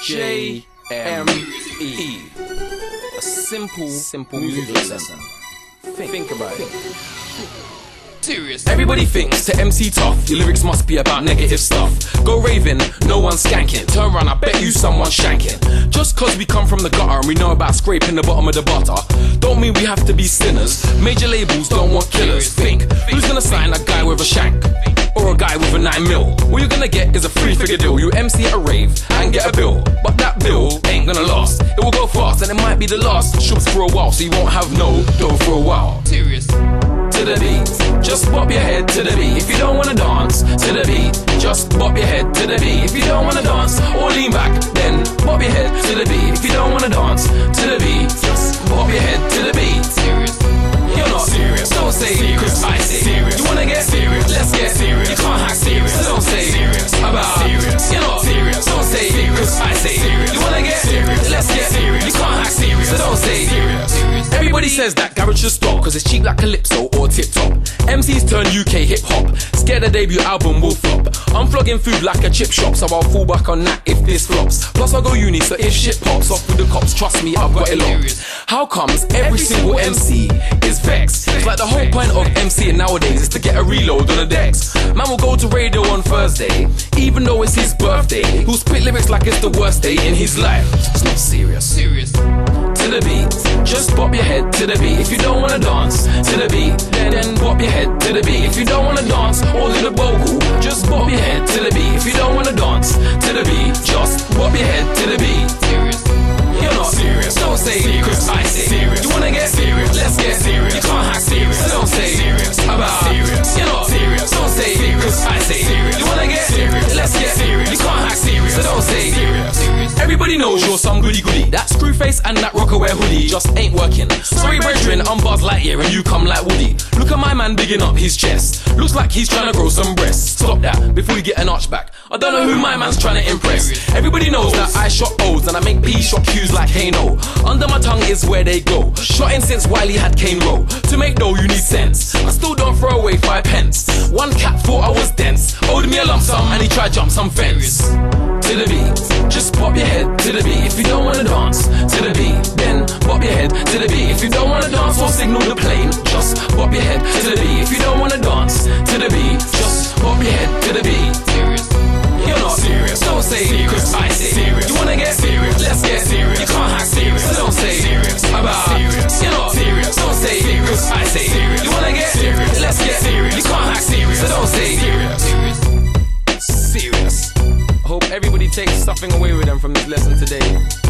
JME. A simple music lesson. Think about it. Serious. Everybody thinks to MC tough, your lyrics must be about negative stuff. Go raving, no one's skanking. Turn around, I bet you someone's shanking. Just cause we come from the gutter and we know about scraping the bottom of the butter, don't mean we have to be sinners. Major labels don't want killers. Think, who's gonna sign a guy with a shank? Or a guy with a 9 mil? What you're gonna get is a 3-figure deal. You MC at a rave and get a bill, but that bill ain't gonna last. It will go fast and it might be the last shops for a while, so you won't have no dough for a while. Serious. To the beat, just bop your head to the beat. If you don't wanna dance, to the beat, just bop your head to the beat. If you don't wanna dance, or lean back, then bop your head to the beat. If you don't wanna dance, to the beat, just bop your head to the beat. Serious. You're not serious, don't say serious. I say serious. You wanna get serious? Let's get serious. You can't hack serious, so don't say serious about serious. You're not serious, don't say serious. I say serious. You wanna get serious? Let's get serious. You can't hack serious, so don't say serious. Everybody says that garage should stop cause it's cheap like Calypso or Tip Top. MCs turn UK hip hop, scared the debut album will flop. I'm flogging food like a chip shop, so I'll fall back on that if this flops. Plus I go uni, so if shit pops off with the cops, trust me, I've got it locked. How comes every single MC is vexed? It's like the whole point of MCing nowadays is to get a reload on the decks. Man will go to radio on Thursday, even though it's his birthday. He'll spit lyrics like it's the worst day in his life. It's not serious. Serious. To the beat, just bop your head to the beat. If you don't wanna dance, to the beat, then bop your head to the beat. If you don't wanna dance, or do the vocal, just bop your head to the beat. If you don't wanna dance, to the beat, just bop your head to the beat. Serious. You're not serious, don't say serious. I say serious. You wanna get serious? Let's get serious. You can't hack serious, so don't say serious about serious. You're not serious, don't say serious. I say serious. You wanna get serious? Let's get serious. You can't hack serious, so don't say serious. Everybody knows you're some goody goody. That screw face and that Rockaware hoodie just ain't working. Sorry brethren, I'm Buzz Lightyear and you come like Woody. Look at my man bigging up his chest, looks like he's trying to grow some breasts. Stop that before you get an arch back. I don't know who my man's trying to impress. Everybody knows that I shot O's and I make P shot Q's like Kano. Under my tongue is where they go. Shotting since Wiley had Kane Row. To make dough you need sense. I still don't throw away 5 pence. One cat thought I was dense, owed me a lump sum and he tried jump some fence. To the beat, just pop your head to the beat. If you don't wanna dance, to the beat, then pop your head to the beat. If you don't wanna dance or signal the plane, just pop your head to the beat. If you don't wanna dance, to the beat, just pop your head to the beat. Serious. You're not serious, don't say serious. I say serious. You wanna get serious? Let's get serious. You can't hack serious, so don't say serious about serious. You're not serious, don't say serious. I say serious. You wanna get serious? Let's get serious. You can't hack serious, so don't say serious. Serious. I hope everybody takes something away with them from this lesson today.